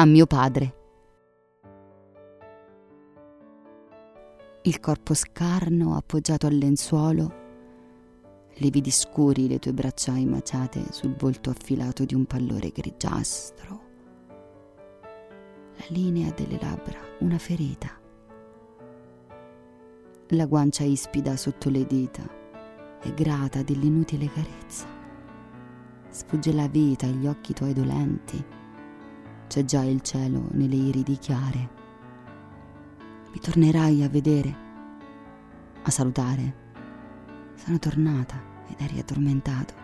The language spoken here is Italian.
a mio padre. Il corpo scarno appoggiato al lenzuolo, lividi scuri le tue braccia maciate sul volto affilato di un pallore grigiastro, la linea delle labbra, una ferita, la guancia ispida sotto le dita e grata dell'inutile carezza. Sfugge la vita agli occhi tuoi dolenti, c'è già il cielo nelle iridi chiare. Mi tornerai a vedere, a salutare. Sono tornata ed eri addormentato.